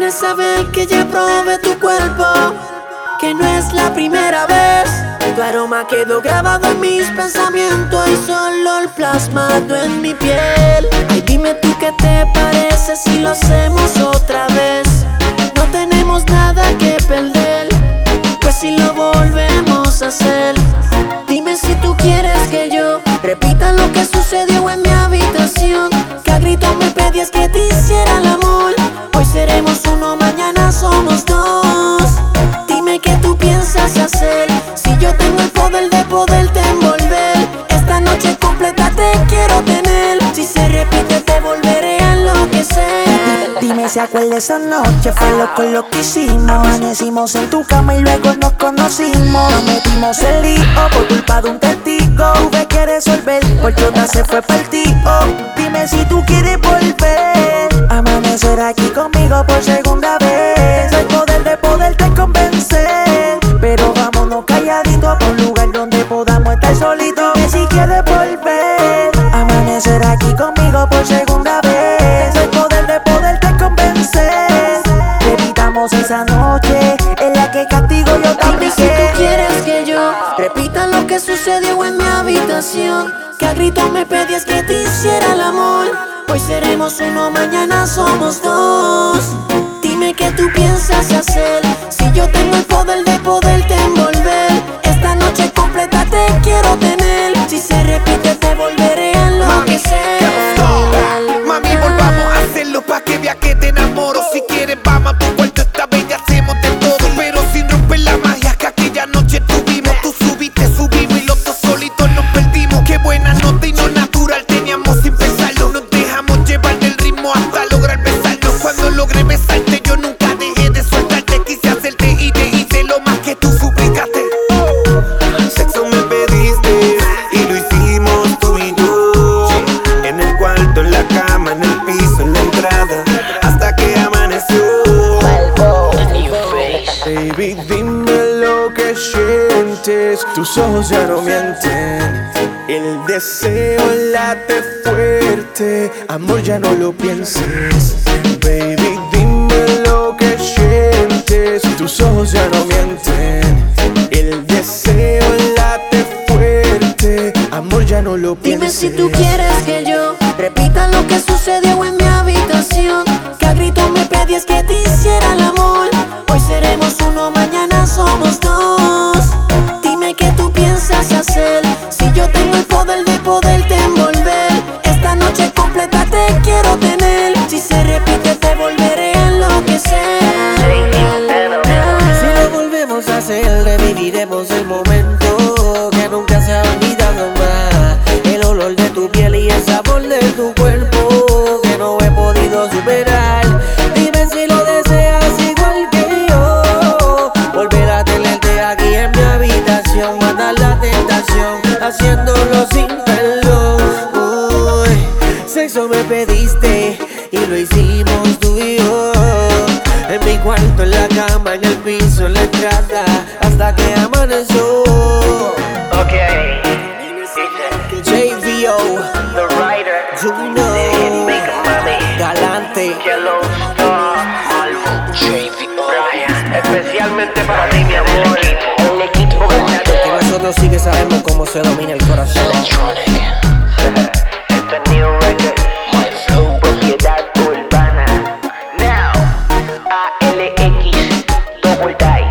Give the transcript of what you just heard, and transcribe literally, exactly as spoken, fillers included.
Debes saber que ya probé tu cuerpo, que no es la primera vez. Tu aroma quedó grabado en mis pensamientos y solo el plasmado en mi piel. Ay, dime tú qué te parece si lo hacemos otra vez. No tenemos nada que perder, pues si lo volvemos a hacer. Dime si tú quieres que yo repita lo que sucedió en mi habitación, que a gritos me pedías que te hiciera el amor. Hoy seremos uno, mañana somos dos. Dime qué tú piensas hacer, si yo tengo el poder de poderte envolver. Esta noche completa te quiero tener, si se repite te volveré a enloquecer. Dime si acuerdas esa noche, fue loco lo que hicimos. Amanecimos en tu cama y luego nos conocimos. Nos metimos el lío por culpa de un testigo. Tuve que resolver porque otra se fue partido. Dime si tú quieres volver, amanecer aquí conmigo por segunda vez. El poder de poderte convencer, pero vámonos calladitos a un lugar donde podamos estar solitos. Dime si quieres volver, amanecer aquí conmigo por segunda vez. El poder de poderte convencer, repitamos esa noche en la que castigo yo también. Dime si tú quieres que yo repita lo que sucedió en mi habitación, que a gritos me pedías que te hiciera el amor. Hoy seremos uno, mañana somos dos. Dime qué tú piensas hacer, si yo tengo el poder de poderte envolver. Esta noche completa te quiero tener, si se repite te volveré a enloquecer. Mami, volvamos a hacerlo pa' que vea que te enamoro. Si quieres vamos a tu cuarto, esta vez ya hacemos de todo, pero sin romper la magia que aquella noche tuvimos. Tú subiste, subimos y los dos solitos nos perdimos. Qué buena nota y no natural teníamos sin pensarlo. Nos dejamos llevar del ritmo hasta lograr besarnos. Cuando logré besarte yo nunca dejé de soltarte. Quise hacerte y te hice lo más que tú suplicaste. Sexo me pediste y lo hicimos tú y yo. En el cuarto, en la cama, en el piso, en la entrada, hasta que amaneció. Baby, dime lo que sientes, tus ojos ya no mienten. El deseo late fuerte, amor ya no lo pienses. Baby, dime lo que sientes, tus ojos ya no mienten. El deseo late fuerte, amor ya no lo pienses. Dime si tú quieres que yo repita lo que sucedió en mi habitación, que a gritos me pedías que te hiciera el amor. Hoy seremos uno, mañana somos dos. Dime qué tú piensas hacer, si yo tengo el poder de poderte envolver. Esta noche completa te quiero tener, si se repite te volveré a enloquecer. Si lo volvemos a hacer, reviviremos el momento que nunca se ha olvidado más. El olor de tu piel y el sabor de tu cuerpo que no he podido superar. Dime si lo deseas igual que yo, volver a tenerte aquí en mi habitación, matar la tentación, haciéndolo sin perdón. Uy, sexo me pediste y lo hicimos tú y yo. En mi cuarto, en la cama, en el piso, en la entrada, hasta que amaneció. Okay. J V O, The Rider, Juno, Make Mami, Galante, Yellow Star, Albo, J V O, Brian. Especialmente para ti, mi amor. El equipo porque nosotros sí que sabemos cómo se domina el corazón. Electronic. Esto es New Record. My Flow, propiedad urbana. Now, A L X, Double Die.